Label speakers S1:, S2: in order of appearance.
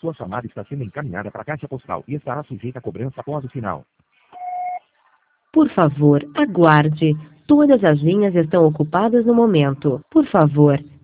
S1: Sua chamada está sendo encaminhada para a caixa postal e estará sujeita a cobrança após o sinal.
S2: Por favor, aguarde. Todas as linhas estão ocupadas no momento. Por favor,